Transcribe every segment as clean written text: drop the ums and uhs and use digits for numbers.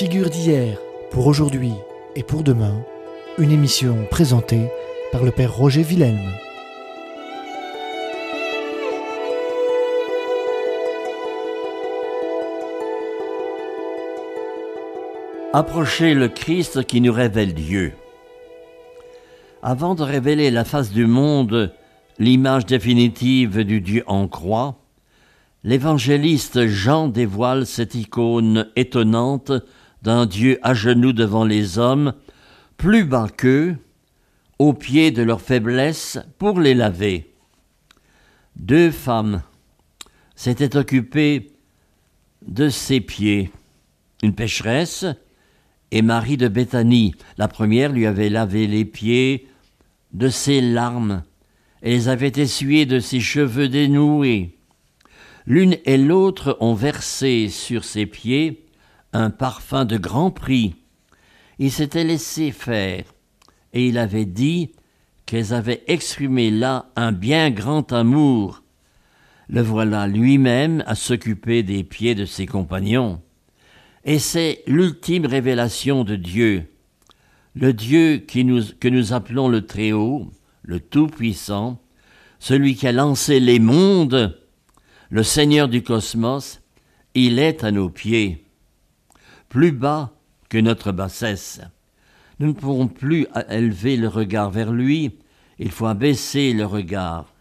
Figure d'hier, pour aujourd'hui et pour demain, une émission présentée par le Père Roger Wilhelm. Approcher le Christ qui nous révèle Dieu. Avant de révéler la face du monde, l'image définitive du Dieu en croix, l'évangéliste Jean dévoile cette icône étonnante d'un Dieu à genoux devant les hommes, plus bas qu'eux, aux pieds de leur faiblesse pour les laver. Deux femmes s'étaient occupées de ses pieds, une pécheresse et Marie de Béthanie. La première lui avait lavé les pieds de ses larmes et les avait essuyés de ses cheveux dénoués. L'une et l'autre ont versé sur ses pieds un parfum de grand prix. Il s'était laissé faire, et il avait dit qu'elles avaient exprimé là un bien grand amour. Le voilà lui-même à s'occuper des pieds de ses compagnons. Et c'est l'ultime révélation de Dieu. Le Dieu que nous appelons le Très-Haut, le Tout-Puissant, celui qui a lancé les mondes, le Seigneur du cosmos, il est à nos pieds, plus bas que notre bassesse. Nous ne pourrons plus élever le regard vers lui, il faut abaisser le regard.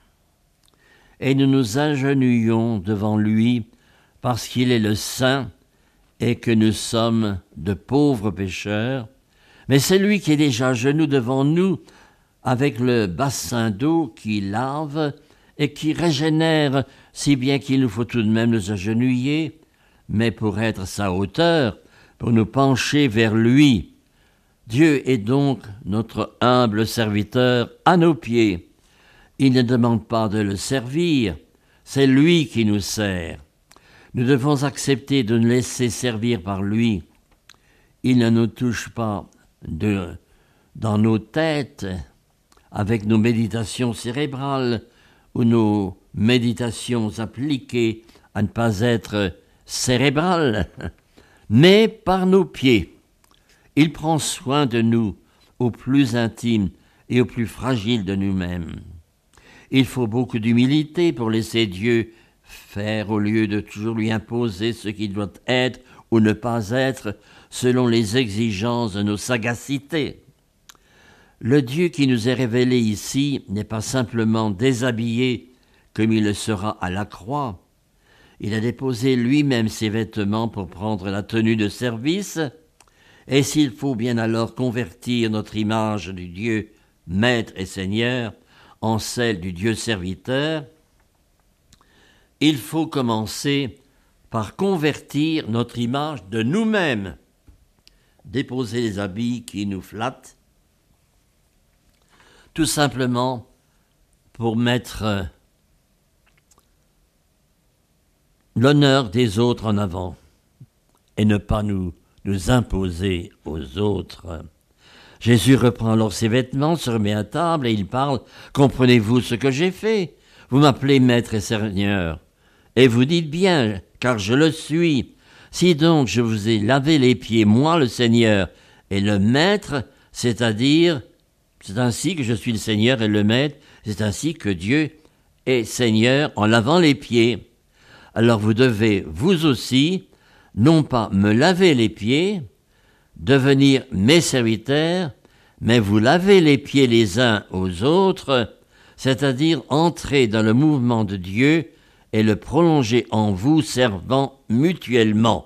Et nous nous agenouillons devant lui parce qu'il est le Saint et que nous sommes de pauvres pécheurs. Mais c'est lui qui est déjà à genoux devant nous avec le bassin d'eau qui lave et qui régénère, si bien qu'il nous faut tout de même nous agenouiller, mais pour être à sa hauteur, pour nous pencher vers lui. Dieu est donc notre humble serviteur à nos pieds. Il ne demande pas de le servir, c'est lui qui nous sert. Nous devons accepter de nous laisser servir par lui. Il ne nous touche pas dans nos têtes, avec nos méditations cérébrales ou nos méditations appliquées à ne pas être cérébrales, mais par nos pieds. Il prend soin de nous au plus intime et au plus fragile de nous-mêmes. Il faut beaucoup d'humilité pour laisser Dieu faire au lieu de toujours lui imposer ce qui doit être ou ne pas être selon les exigences de nos sagacités. Le Dieu qui nous est révélé ici n'est pas simplement déshabillé comme il le sera à la croix. Il a déposé lui-même ses vêtements pour prendre la tenue de service, et s'il faut bien alors convertir notre image du Dieu Maître et Seigneur en celle du Dieu serviteur, il faut commencer par convertir notre image de nous-mêmes, déposer les habits qui nous flattent, tout simplement pour mettre l'honneur des autres en avant et ne pas nous imposer aux autres. Jésus reprend alors ses vêtements, se remet à table et il parle « Comprenez-vous ce que j'ai fait ? Vous m'appelez Maître et Seigneur, et vous dites bien, car je le suis. Si donc je vous ai lavé les pieds, moi le Seigneur et le Maître, c'est-à-dire, c'est ainsi que je suis le Seigneur et le Maître, c'est ainsi que Dieu est Seigneur en lavant les pieds. Alors vous devez, vous aussi, non pas me laver les pieds, devenir mes serviteurs, mais vous laver les pieds les uns aux autres, c'est-à-dire entrer dans le mouvement de Dieu et le prolonger en vous, servant mutuellement.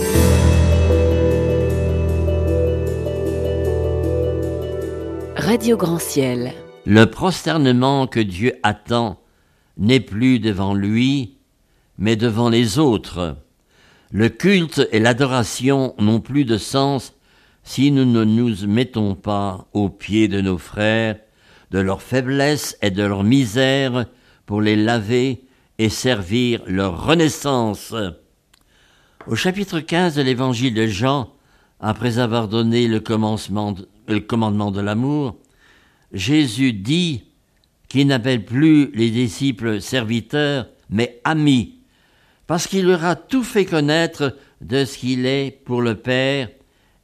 Radio Grand Ciel. Le prosternement que Dieu attend n'est plus devant lui, mais devant les autres. Le culte et l'adoration n'ont plus de sens si nous ne nous mettons pas aux pieds de nos frères, de leur faiblesse et de leur misère, pour les laver et servir leur renaissance. Au chapitre 15 de l'évangile de Jean, après avoir donné le commandement de l'amour, Jésus dit qu'il n'appelle plus les disciples serviteurs, mais amis, parce qu'il leur a tout fait connaître de ce qu'il est pour le Père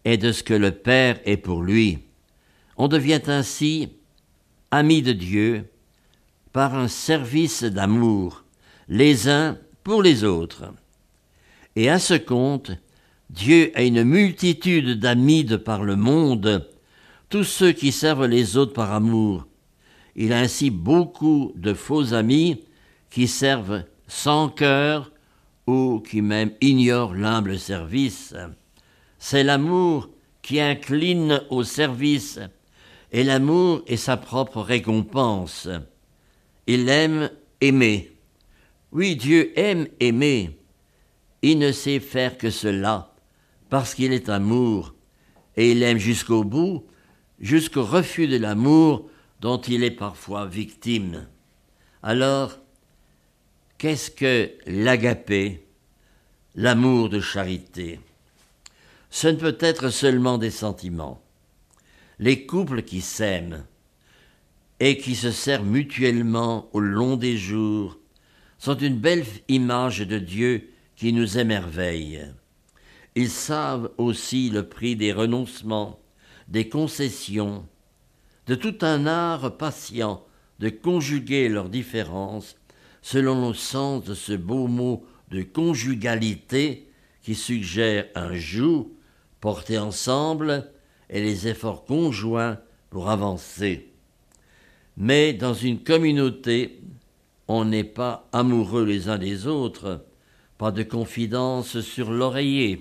et de ce que le Père est pour lui. On devient ainsi amis de Dieu par un service d'amour, les uns pour les autres. Et à ce compte, Dieu a une multitude d'amis de par le monde, tous ceux qui servent les autres par amour. Il a ainsi beaucoup de faux amis qui servent sans cœur ou qui même ignorent l'humble service. C'est l'amour qui incline au service, et l'amour est sa propre récompense. Il aime aimer. Oui, Dieu aime aimer. Il ne sait faire que cela, parce qu'il est amour, et il aime jusqu'au bout, jusqu'au refus de l'amour dont il est parfois victime. Alors, qu'est-ce que l'agapé, l'amour de charité? Ce ne peut être seulement des sentiments. Les couples qui s'aiment et qui se servent mutuellement au long des jours sont une belle image de Dieu qui nous émerveille. Ils savent aussi le prix des renoncements, des concessions, de tout un art patient de conjuguer leurs différences selon le sens de ce beau mot de conjugalité qui suggère un joug porté ensemble et les efforts conjoints pour avancer. Mais dans une communauté, on n'est pas amoureux les uns des autres, pas de confidence sur l'oreiller.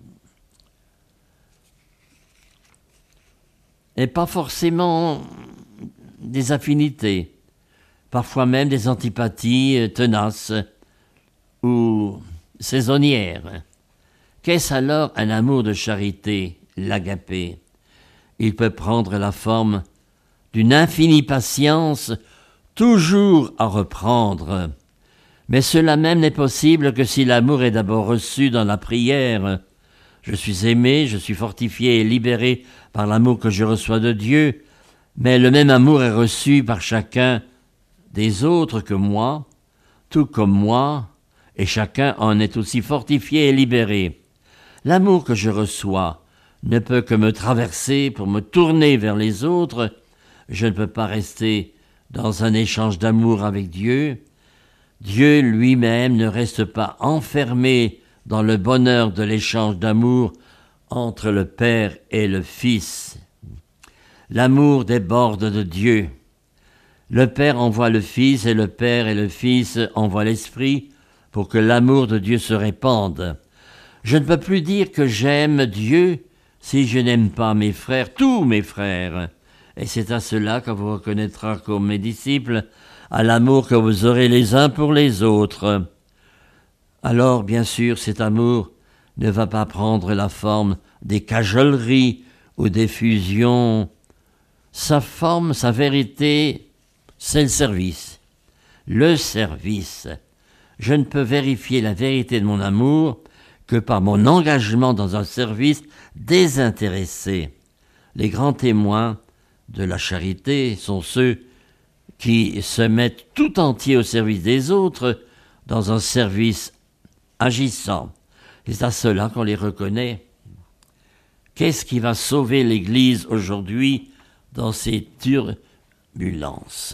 Et pas forcément des affinités, parfois même des antipathies tenaces ou saisonnières. Qu'est-ce alors un amour de charité, l'agapé? Il peut prendre la forme d'une infinie patience, toujours à reprendre. Mais cela même n'est possible que si l'amour est d'abord reçu dans la prière. Je suis aimé, je suis fortifié et libéré par l'amour que je reçois de Dieu, mais le même amour est reçu par chacun des autres que moi, tout comme moi, et chacun en est aussi fortifié et libéré. L'amour que je reçois ne peut que me traverser pour me tourner vers les autres. Je ne peux pas rester dans un échange d'amour avec Dieu. Dieu lui-même ne reste pas enfermé dans le bonheur de l'échange d'amour entre le Père et le Fils. L'amour déborde de Dieu. Le Père envoie le Fils et le Père et le Fils envoient l'Esprit pour que l'amour de Dieu se répande. Je ne peux plus dire que j'aime Dieu si je n'aime pas mes frères, tous mes frères. Et c'est à cela que vous reconnaîtrez comme mes disciples, à l'amour que vous aurez les uns pour les autres. Alors, bien sûr, cet amour ne va pas prendre la forme des cajoleries ou des fusions. Sa forme, sa vérité, c'est le service. Le service. Je ne peux vérifier la vérité de mon amour que par mon engagement dans un service désintéressé. Les grands témoins de la charité sont ceux qui se mettent tout entier au service des autres dans un service agissant. C'est à cela qu'on les reconnaît. Qu'est-ce qui va sauver l'Église aujourd'hui dans ces turbulences?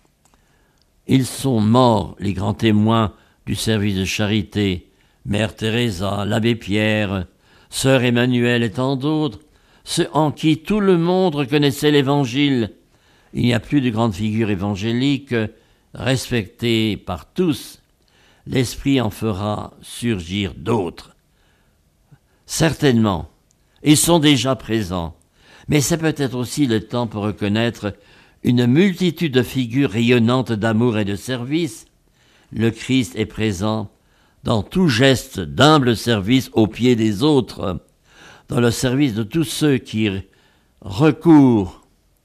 Ils sont morts, les grands témoins du service de charité, Mère Teresa, l'abbé Pierre, Sœur Emmanuel et tant d'autres, ceux en qui tout le monde reconnaissait l'Évangile. Il n'y a plus de grandes figures évangéliques respectées par tous. L'Esprit en fera surgir d'autres. Certainement, ils sont déjà présents, mais c'est peut-être aussi le temps pour reconnaître une multitude de figures rayonnantes d'amour et de service. Le Christ est présent dans tout geste d'humble service aux pieds des autres, dans le service de tous ceux qui recourent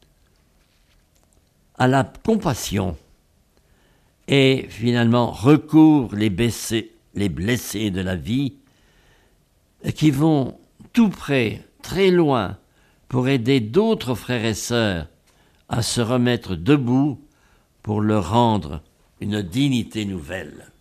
à la compassion et finalement recourent les blessés de la vie, qui vont tout près, très loin, pour aider d'autres frères et sœurs à se remettre debout pour leur rendre une dignité nouvelle.